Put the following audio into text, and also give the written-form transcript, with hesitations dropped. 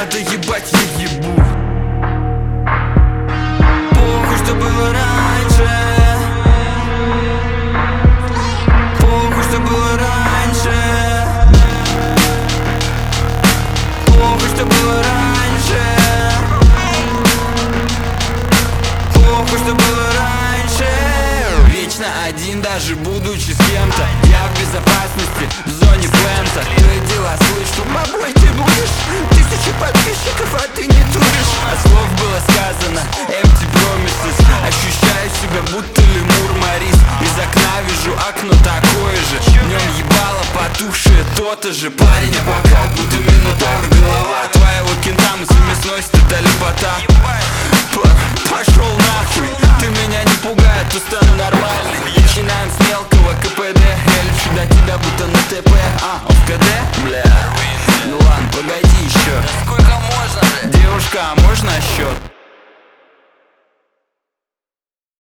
да ебать я ебу. Похуй, что было раньше. Похуй, что было раньше. Похуй, что было раньше. Похуй, что было раньше. Вечно один, даже будучи с кем-то. Я в безопасности, в зоне плента. То и дела слышу, бабой ты будешь 1000 подписчиков, а ты не тужишь. А слов было сказано, empty promises. Ощущаю себя, будто лемур Морис. Из окна вижу окно такое же. В нем ебало потухшее то-то же. Парень, а пока будто минотавр. Голова твоего кента мыслями сносит эта лепота. Пошел нахуй, ты меня не пугай, то стану нормальным. Начинаем с мелкого